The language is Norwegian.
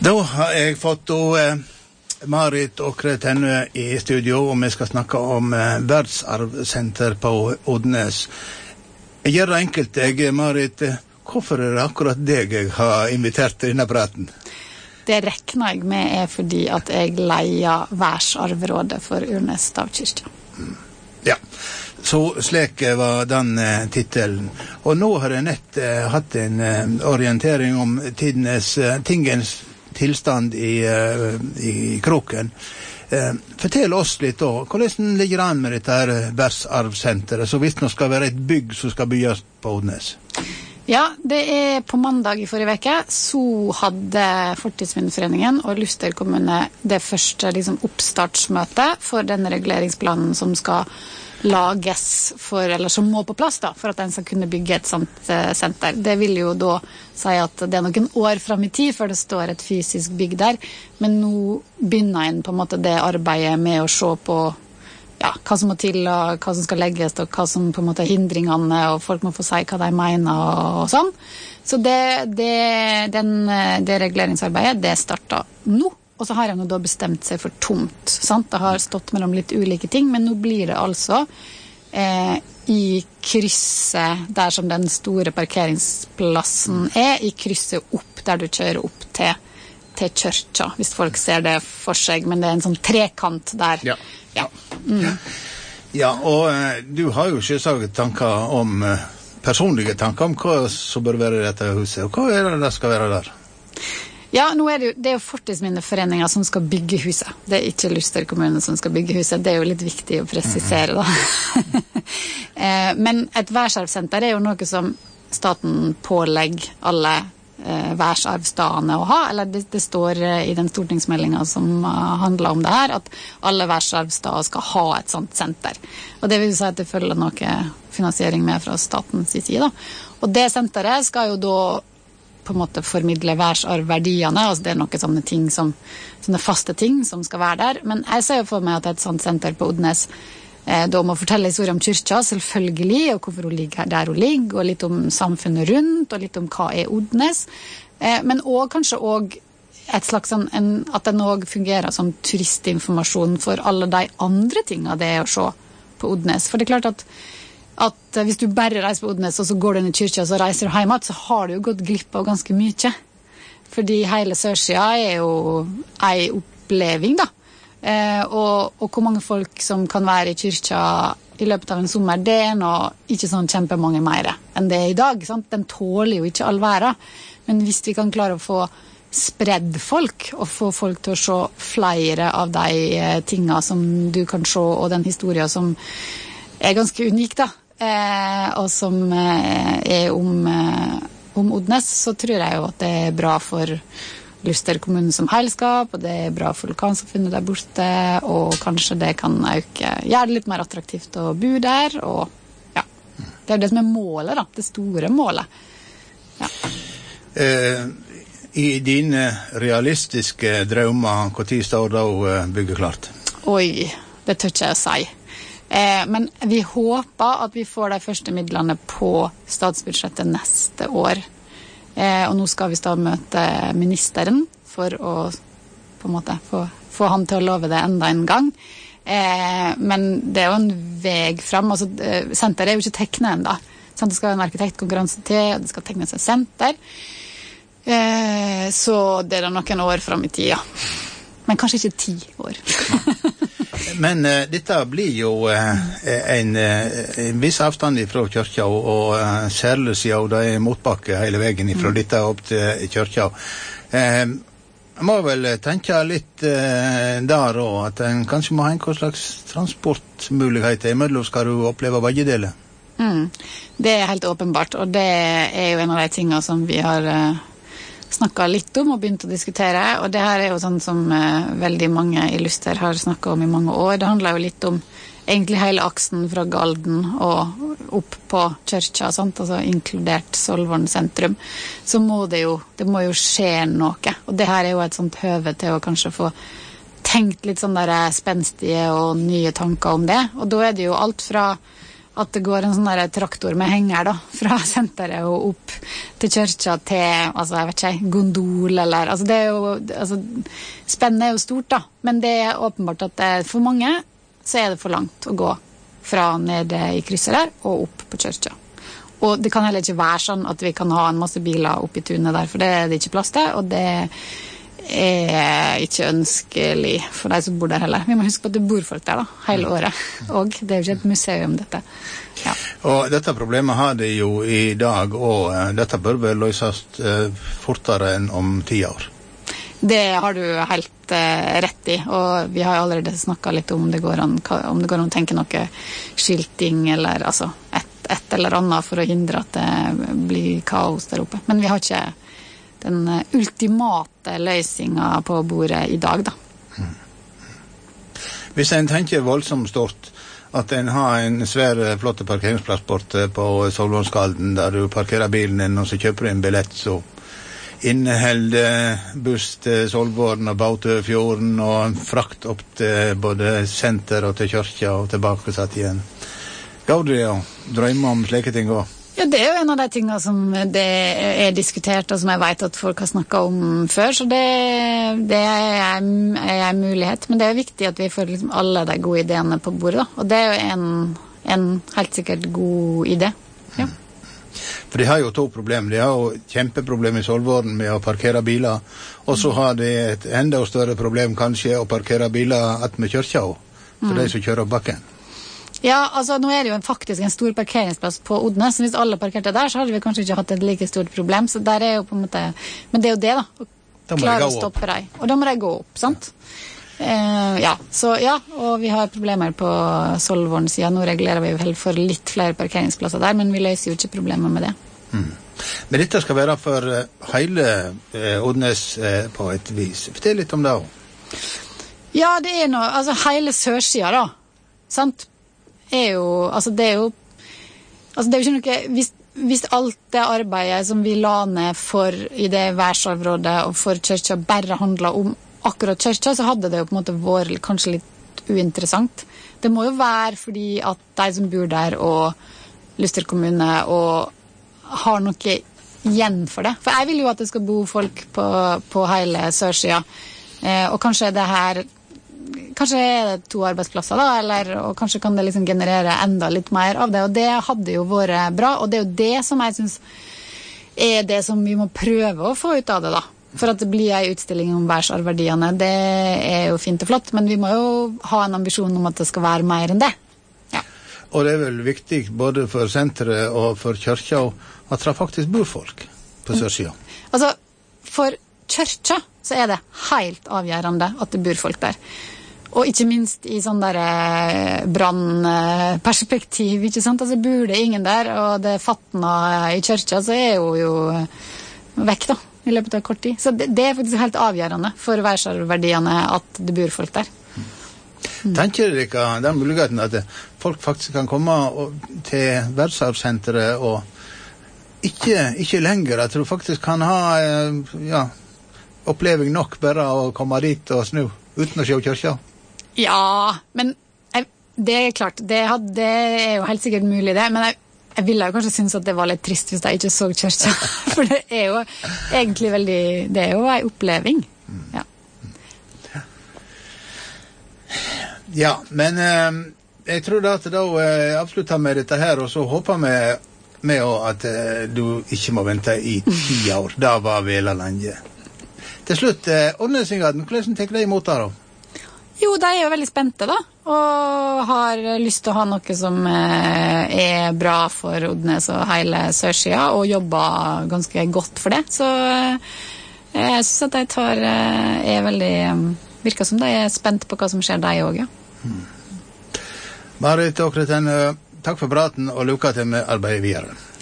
Då har jag fått Marit Åkre Tennø i studio, og vi skal snakke om Verdensarvsenter på Odnes. Jeg gjør det enkelt, Marit. Hvorfor det akkurat deg jeg har invitert til denne praten? Det rekner jeg med fordi at jeg leier Verdensarvrådet for Urnes stavkirke. Ja, så slik var den titelen. Og nå har jeg nett hatt en orientering om tingens tilstand i kroken. Fortell oss litt da, hvordan ligger det an med dette her Verdensarvsenteret, så hvis det skal være et bygg som skal bygges på Odnes? Ja, det på mandag i forrige veke, så hadde Fortidsminneforeningen og Luster kommune det første oppstartsmøtet for denne reguleringsplanen som skal lages for, eller som må på plass da, for at den skal kunne bygge et sånt senter. Det vil jo da si at det noen år frem i tid før det står et fysisk bygg der, men nå begynner en på en måte det arbeidet med å se på hva som må til, og hva som skal legges, og hva som på en måte hindringene, og folk må få si hva de mener og sånn. Så det reguleringsarbeidet, det starter nå. Og så har jeg nå da bestemt seg for tomt, sant? Det har stått mellom litt ulike ting, men nå blir det altså i krysset der som den store parkeringsplassen i krysset opp der du kjører opp til kyrkja, hvis folk ser det for seg, men det en sånn trekant der. Ja, og du har jo selvsagt tanker om, personlige tanker om hva som bør være i dette huset, og hva det skal være der? Ja, nå det jo Fortidsminneforeningen som skal bygge huset. Det ikke Luster kommune som skal bygge huset. Det jo litt viktig å presisere da. Men et verdensarvsenter jo noe som staten pålegger alle verdensarvstedene å ha, eller det står i den stortingsmeldingen som handler om det her, at alle verdensarvsteder skal ha et sånt senter. Og det vil si at det følger noe finansiering med fra statens side da. Og det senteret skal jo da på en måte formidle verdensarvverdiene, altså det noen sånne ting sånne faste ting som skal være der, men jeg ser jo for meg at et sånt senter på Odnes da må fortelle historier om kyrkja, selvfølgelig, og hvorfor hun ligger der hun ligger, og litt om samfunnet rundt, og litt om hva Odnes, men også, kanskje også et slags at den også fungerer som turistinformasjon for alle de andre tingene det å se på Odnes, for det klart at hvis du bare reiser på Odnes, og så går du inn i kyrkja, og så reiser du hjemme, så har du jo gått glipp av ganske mye. Fordi hele sørsida jo en oppleving, da. Og hvor mange folk som kan være i kyrkja i løpet av en sommer, det nå ikke sånn kjempemange mer enn det i dag. Sant? Den tåler jo ikke all verden. Men hvis vi kan klare å få spredd folk, og få folk til å se flere av de tingene som du kan se, og den historien som ganske unik da, og som om Odnes, så tror jeg jo at det bra for Luster kommunen som heilskap, og det bra for lokalsamfunnet der borte, og kanskje det kan gjøre det litt mer attraktivt å bo der, og ja, det det som målet da, det store målet. Ja. I dine realistiske drømmer, hvor tid står da bygget klart? Oi, det tør ikke jeg å si. Men vi håper at vi får de første midlene på statsbudsjettet neste år. Og nå skal vi stå og møte ministeren for å på en måte få han til å love det enda en gang. Men det jo en veg frem. Altså, senteret jo ikke teknet enda. Det skal være en arkitektkonkurranse til, og det skal teknes et senter. Så det da noen år frem i tida. Men kanskje ikke 10 år. Men dette blir jo en viss avstand fra kyrkja, og særlig siden det motbakke hele veien fra dette opp til kyrkja. Jeg må vel tenke litt der også, at en kanskje må ha en slags transportmulighet imellom skal du oppleve begge deler. Det helt åpenbart, og det jo en av de tingene som vi har snakket litt om og begynt å diskutere, og det her jo sånn som veldig mange i Luster har snakket om i mange år. Det handler jo litt om egentlig hele aksen fra Galden og opp på kyrkja, sant? Altså inkludert Solvorn sentrum, så må det må jo skje noe, og det her jo et sånt høve til å kanskje få tenkt litt sånn der spenstige og nye tanker om det, og da det jo alt fra at det går en sånn der traktor med henger da, fra senteret og opp til kyrkja til, altså jeg vet ikke, gondol eller, altså det jo, altså spennet jo stort da, men det åpenbart at det for mange, så det for langt å gå fra nede i krysset der og opp på kyrkja. Og det kan heller ikke være sånn at vi kan ha en masse biler opp i tunet der, for det det ikke plass til, og det ikke ønskelig for de som bor der heller. Vi må huske på at det bor folk der da, hele året. Og det jo ikke et museum, dette. Ja. Og dette problemet har de jo i dag, og dette bør vel løses fortere enn om 10 år. Det har du helt rett i, og vi har allerede snakket litt om det går an å tenke noe skilting, eller altså et eller annet for å hindre at det blir kaos der oppe. Men vi har ikke den ultimate løsningen på bordet i dag, da. Hvis en tenker voldsomt stort, at en har en svær, flott parkeringsplass borte på Solvånskalden, der du parkerer bilen din, og så kjøper du en billett, så inneholder buss til Solvåren og Bautøfjorden, og frakt opp til både senter og til kyrkja og tilbake satt igjen. Går det å drømme om slike ting også? Ja, det jo en av de tingene som det diskutert, og som jeg vet at folk har snakket om før, så det en mulighet. Men det viktig at vi får liksom alle de gode ideene på bordet, da. Og det jo en helt sikkert god idé. Ja. For de har jo 2 problemer. De har jo kjempeproblem i Solvåren med å parkere biler, og så har de et enda større problem kanskje å parkere biler att med kyrkja også, for de som kjører opp bakken. Ja, altså nå det jo faktisk en stor parkeringsplass på Odne, så hvis alle parkerte der, så hadde vi kanskje ikke hatt et like stort problem, så der jo på en måte, men det jo det da, å klare å stoppe deg, og da må de gå opp, sant? Ja, så ja, og vi har problemer på Solvåren siden, nå regulerer vi vel for litt flere parkeringsplasser der, men vi løser jo ikke problemer med det. Men dette skal være for hele Odnes på et vis. Fortell litt om det også. Ja, det noe, altså hele sørsida da, sant? Altså det jo ikke noe hvis alt det arbeidet som vi la ned for i det værsområdet og for kyrkja bare handlet om akkurat kyrkja, så hadde det jo på en måte vært kanskje litt uinteressant. Det må jo være fordi at de som bor der og Luster kommune og har noe igjen for det. For jeg vil jo at det skal bo folk på hele sørsida, og kanskje det her kanskje det 2 arbeidsplasser da, og kanskje kan det liksom generere enda litt mer av det, og det hadde jo vært bra, og det jo det som jeg synes det som vi må prøve å få ut av det da, for at det blir en utstilling om værsarverdiene, det jo fint og flott, men vi må jo ha en ambisjon om at det skal være mer enn det. Ja. Og det vel viktig både for senteret og for kyrkja at det faktisk bor folk på sørsida. Altså, for kyrkja så det helt avgjørende at det bor folk der. Og ikke minst i sånn der brannperspektiv, ikke sant? Altså bor det ingen der, og det fatna i kyrkja, så jo vekk da, i løpet av kort tid. Så det faktisk helt avgjørende for værsarverdiene at det bor folk der. Tenker dere den muligheten at folk faktisk kan komme til verdensarvsenteret og ikke lenger, at du faktisk kan ha oppleving nok bare å komme dit og snu uten å se kyrkja? Ja, men det klart, det jo helt sikkert mulig det, men jeg ville jo kanskje synes at det var litt trist hvis jeg ikke så kyrkja, for det jo egentlig veldig, det jo en oppleving. Ja. Ja, men jeg tror da at da avslutter med dette her, og så håper vi med at du ikke må vente i 10 år. Da var vel lenge. Til slutt, Odnesingaden, hvordan tenker de imot det da? Jo, de jo veldig spente da, og har lyst til å ha noe som bra for Odnes og hele sørsida, og jobber ganske godt for det. Så jeg synes at de veldig, virker som de spent på hva som skjer der også, ja. Marit Åkreten, takk for praten, og lykke til med arbeidet videre.